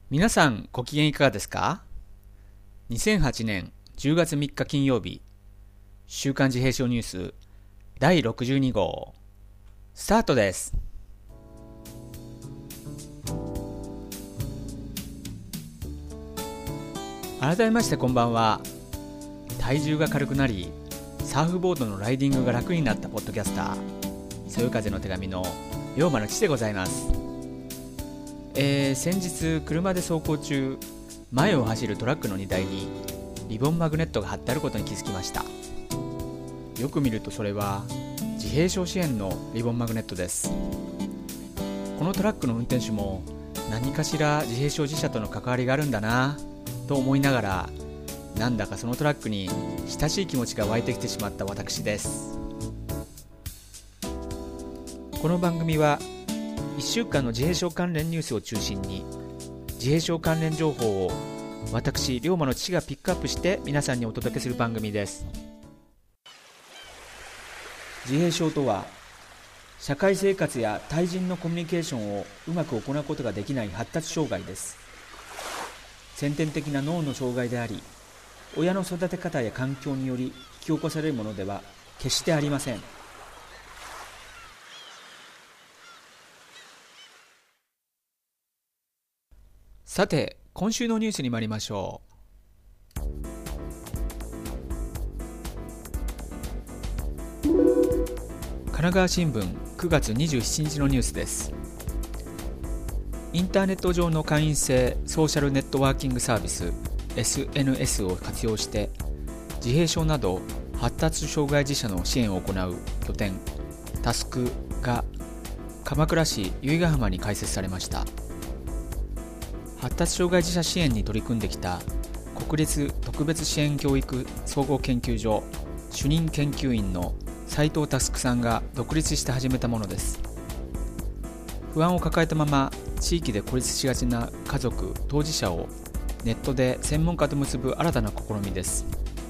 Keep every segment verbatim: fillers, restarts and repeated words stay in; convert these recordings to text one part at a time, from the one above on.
皆さんご機嫌いかがですか？にせんはちねんじゅうがつみっか金曜日、週刊自閉症ニュースだいろくじゅうに号スタートです。改めましてこんばんは。体重が軽くなりサーフボードのライディングが楽になったポッドキャスター、そよ風の手紙の龍馬の父でございます。えー、先日車で走行中、前を走るトラックの荷台にリボンマグネットが貼ってあることに気づきました。よく見るとそれは自閉症支援のリボンマグネットです。このトラックの運転手も何かしら自閉症自社との関わりがあるんだなと思いながら、なんだかそのトラックに親しい気持ちが湧いてきてしまった私です。この番組はいっしゅうかんの自閉症関連ニュースを中心に、自閉症関連情報を私龍馬の父がピックアップして皆さんにお届けする番組です。自閉症とは、社会生活や対人のコミュニケーションをうまく行うことができない発達障害です。先天的な脳の障害であり、親の育て方や環境により引き起こされるものでは決してありません。さて、今週のニュースに参りましょう。神奈川新聞くがつにじゅうしちにちのニュースです。インターネット上の会員制ソーシャルネットワーキングサービス エスエヌエス を活用して自閉症など発達障害児者の支援を行う拠点タスクが鎌倉市由比ヶ浜に開設されました。発達障害児者支援に取り組んできた国立特別支援教育総合研究所主任研究員の斉藤佑さんが独立して始めたものです。不安を抱えたまま地域で孤立しがちな家族・当事者をネットで専門家と結ぶ新たな試みです。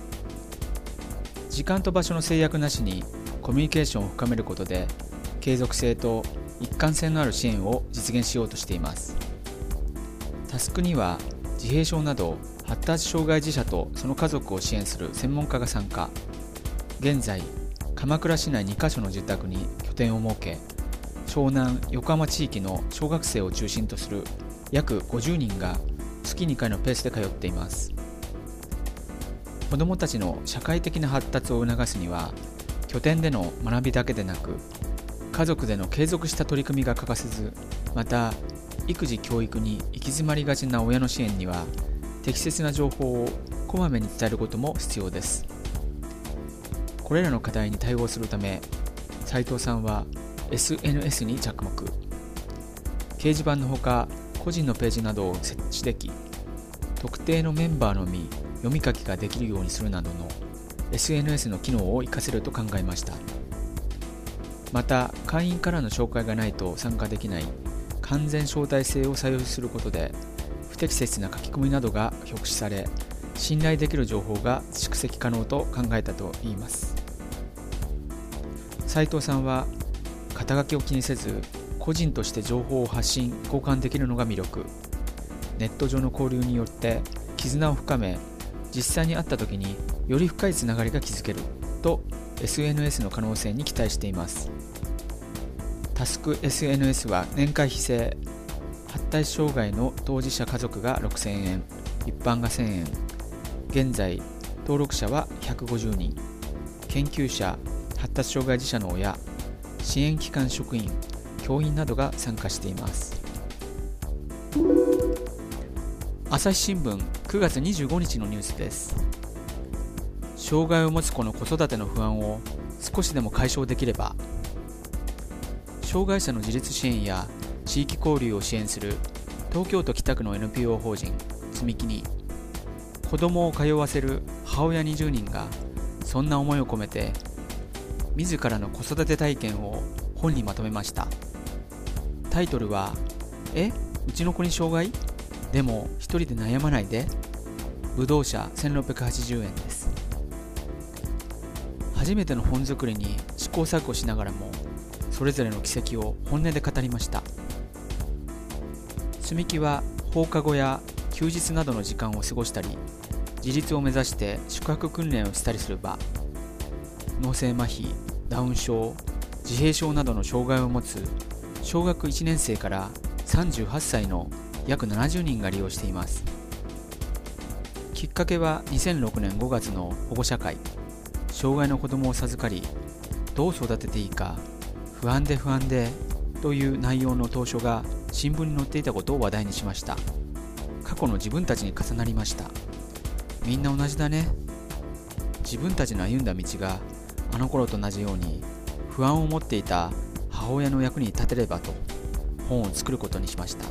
時間と場所の制約なしにコミュニケーションを深めることで継続性と一貫性のある支援を実現しようとしています。タスクには自閉症など発達障害児者とその家族を支援する専門家が参加。現在鎌倉市内にかしょの自宅に拠点を設け、湘南・横浜地域の小学生を中心とする約ごじゅうにんが月にかいのペースで通っています。子どもたちの社会的な発達を促すには、拠点での学びだけでなく家族での継続した取り組みが欠かせず、また育児教育に行き詰まりがちな親の支援には適切な情報をこまめに伝えることも必要です。これらの課題に対応するため、斉藤さんは エスエヌエス に着目。掲示板のほか個人のページなどを設置でき、特定のメンバーのみ読み書きができるようにするなどの エスエヌエス の機能を活かせると考えました。また会員からの紹介がないと参加できない完全招待制を採用することで、不適切な書き込みなどが抑止され、信頼できる情報が蓄積可能と考えたといいます。斉藤さんは肩書きを気にせず個人として情報を発信・交換できるのが魅力。ネット上の交流によって絆を深め、実際に会った時により深いつながりが築けると エスエヌエス の可能性に期待しています。タスク エスエヌエス は年会費制、発達障害の当事者家族がろくせんえん、一般がせんえん。現在登録者はひゃくごじゅうにん。研究者、発達障害児者の親、支援機関職員、教員などが参加しています。朝日新聞くがつにじゅうごにちのニュースです。障害を持つ子の子育ての不安を少しでも解消できれば。障害者の自立支援や地域交流を支援する東京都北区の エヌピーオー 法人つみきに、子どもを通わせる母親にじゅうにんがそんな思いを込めて自らの子育て体験を本にまとめました。タイトルはえうちの子に障害？でも一人で悩まないで。ぶどう車せんろっぴゃくはちじゅうえんです。初めての本作りに試行錯誤しながらもそれぞれの軌跡を本音で語りました。積み木は放課後や休日などの時間を過ごしたり、自立を目指して宿泊訓練をしたりする場、脳性麻痺、ダウン症、自閉症などの障害を持つ小学いちねん生からさんじゅうはっさいの約ななじゅうにんが利用しています。きっかけはにせんろくねんごがつの保護者会。障害の子どもを授かり、どう育てていいか不安で不安でという内容の投書が新聞に載っていたことを話題にしました。過去の自分たちに重なりました。みんな同じだね。自分たちの歩んだ道があの頃と同じように不安を持っていた母親の役に立てればと本を作ることにしました。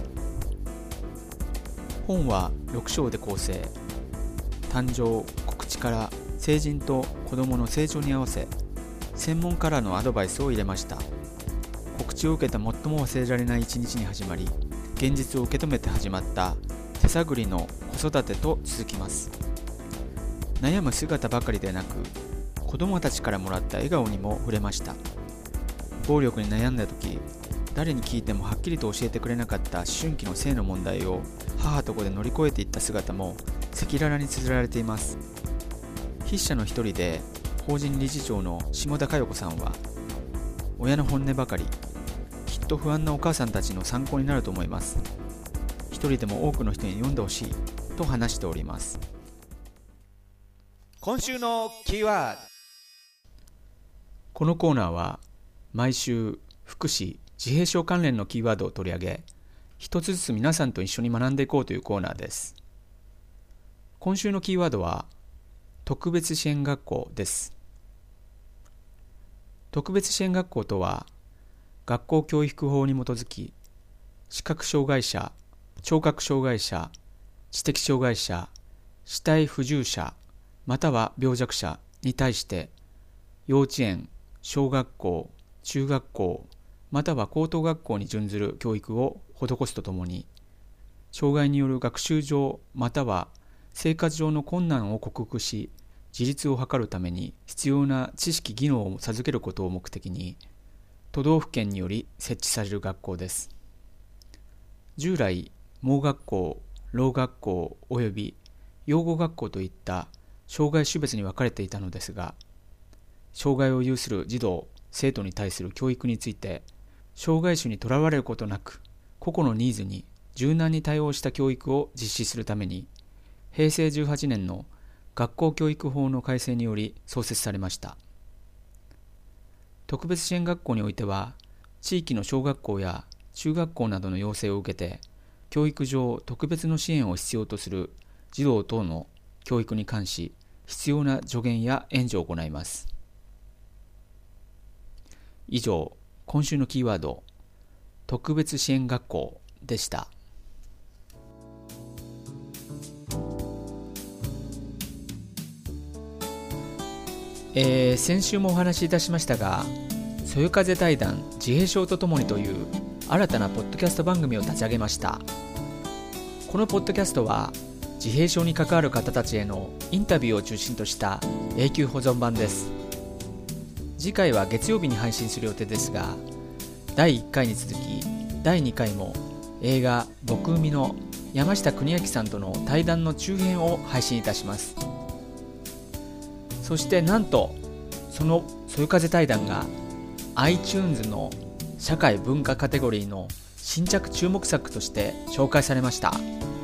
本はろく章で構成。誕生、告知から成人と子どもの成長に合わせ、専門家らのアドバイスを入れました。告知を受けた最も忘れられない一日に始まり、現実を受け止めて始まった手探りの子育てと続きます。悩む姿ばかりでなく、子どもたちからもらった笑顔にも触れました。暴力に悩んだ時、誰に聞いてもはっきりと教えてくれなかった思春期の性の問題を母と子で乗り越えていった姿も赤裸々に綴られています。筆者の一人で法人理事長の下田佳代子さんは、親の本音ばかり、きっと不安なお母さんたちの参考になると思います。一人でも多くの人に読んでほしいと話しております。今週のキーワード。このコーナーは毎週福祉・自閉症関連のキーワードを取り上げ、一つずつ皆さんと一緒に学んでいこうというコーナーです。今週のキーワードは特別支援学校です。特別支援学校とは、学校教育法に基づき、視覚障害者、聴覚障害者、知的障害者、肢体不自由者、または病弱者に対して、幼稚園、小学校、中学校、または高等学校に準ずる教育を施すとともに、障害による学習上または生活上の困難を克服し、自立を図るために必要な知識技能を授けることを目的に、都道府県により設置される学校です。従来、盲学校、ろう学校および養護学校といった障害種別に分かれていたのですが、障害を有する児童・生徒に対する教育について、障害種にとらわれることなく、個々のニーズに柔軟に対応した教育を実施するために、へいせいじゅうはちねんの学校教育法の改正により創設されました。特別支援学校においては、地域の小学校や中学校などの要請を受けて、教育上特別の支援を必要とする児童等の教育に関し、必要な助言や援助を行います。以上、今週のキーワード、特別支援学校でした。えー、先週もお話しいたしましたが、そよ風対談自閉症とともにという新たなポッドキャスト番組を立ち上げました。このポッドキャストは自閉症に関わる方たちへのインタビューを中心とした永久保存版です。次回は月曜日に配信する予定ですが、だいいっかいに続きだいにかいも映画僕海の山下邦明さんとの対談の中編を配信いたします。そしてなんとそのそよ風対談が iTunes の社会文化カテゴリーの新着注目作として紹介されました。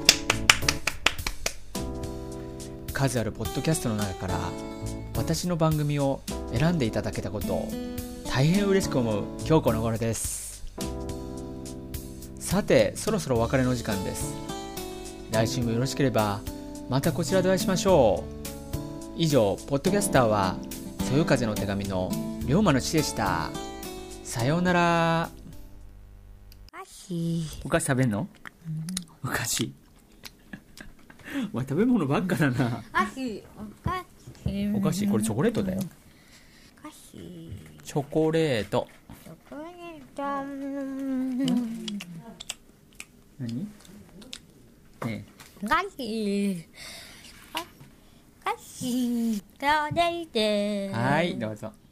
数あるポッドキャストの中から私の番組を選んでいただけたことを大変嬉しく思う今日この頃です。さて、そろそろお別れの時間です。来週もよろしければまたこちらでお会いしましょう。以上、ポッドキャスターはそよ風の手紙の龍馬の父でした。さようなら。お菓子食べんの？うん、お菓子お前食べ物ばっかだな。お菓子お菓子これチョコレートだよ。お菓子チョコレートチョコレート、うん、何？ねえお菓子お菓子はい、どうぞ。